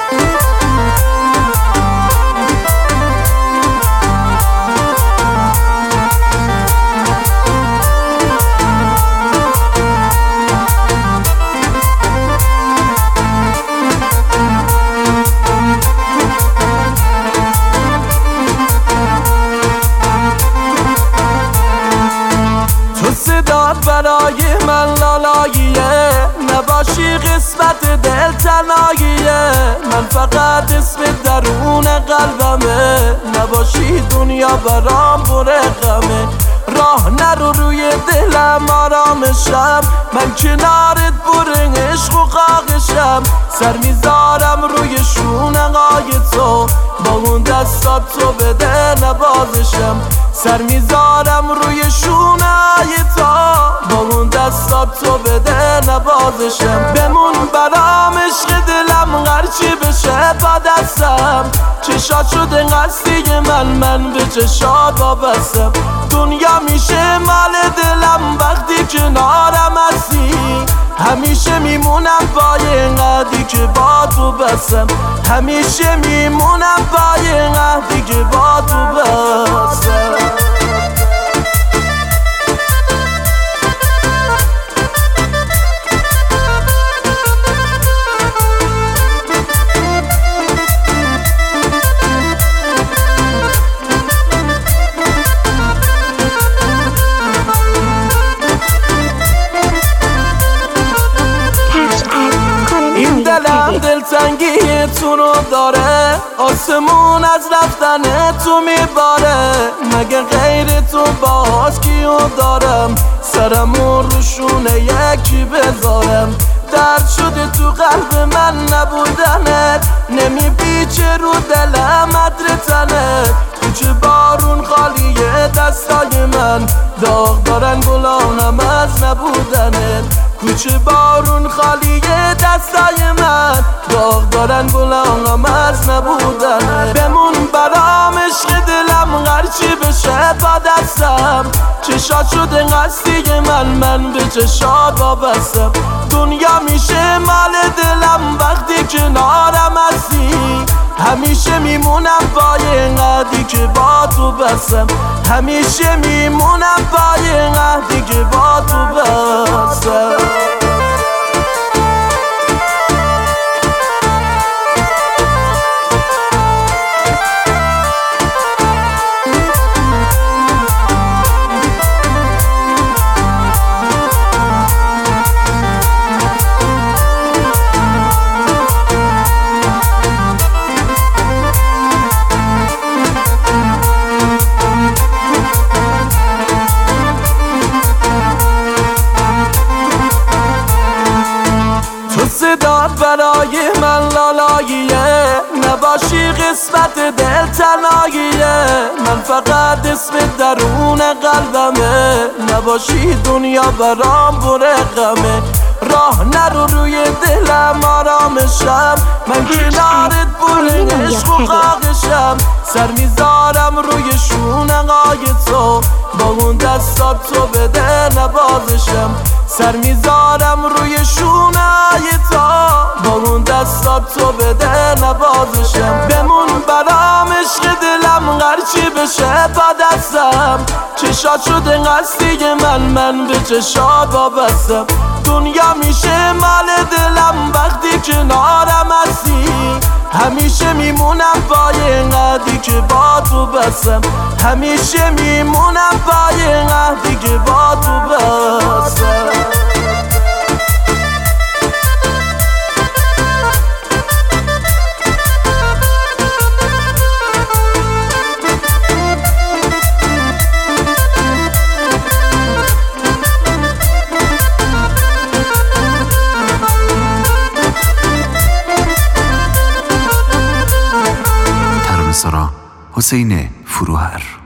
برای من لالاییه، نباشی قسمت دل تنهاییه. من فقط اسم درون قلبمه، نباشی دنیا برام پر غمه. راه نرو روی دلم آرامشم، من کنارت پر عشق و خاکشم. سر میذارم روی شونه‌های تو، با اون دستات تو بده نبازشم. سر میذارم روی شونه‌های تو، با اون دستات تو بده نبازشم. بمون برام عشق دلم هرچی بشه با دستم. چشات شده قصدی من به چشات وابستم. دنیا میشه مال دلم وقتی کنارم هستی. همیشه میمونم پای قدی که با تو بستم. همیشه میمونم پای قدی که با تو بستم. این دلم دلتنگی تو رو داره، آسمون از رفتن تو میباره. مگه غیر تو باز کیو دارم، سرمون رو شونه یکی بذارم. درد شده تو قلب من نبودنت، نمیپیچه رو دلم عطر تنت. کوچه بارون خالیه دستای من، داغ دارن گلانم از نبودنت. کوچه بارون خالیه دستای من، داغ دارن گلانم از نبودنت. بمون برام عشق دلم هرچی بشه با دستم. چشات شده قصدی من به چشات وابستم. دنیا میشه مال دلم وقتی کنارم هستی. همیشه میمونم پای قدی که با تو بستم. همیشه میمونم پای قدی که با تو بستم. صدات برای من لالاییه، نباشی قسمت دل تنهاییه. من فقط اسم درون قلبمه، نباشی دنیا برام پر غمه. راه نرو روی دلم آرامشم، من کنارت پر عشق و خاکشم. سر میذارم روی شونه‌های تو، با اون دستات تو بده نبازشم. سر میذارم روی شونه‌های تو، با اون دستات تو بده نبازشم. بمون برام عشق دلم هرچی بشه با دستم. چشات شده قصدی من به چشات وابستم. دنیا میشه مال دلم وقتی کنارم هستی. همیشه میمونم پای قدی که با تو بستم. همیشه میمونم پای قدی که با تو بستم. حسین فروهر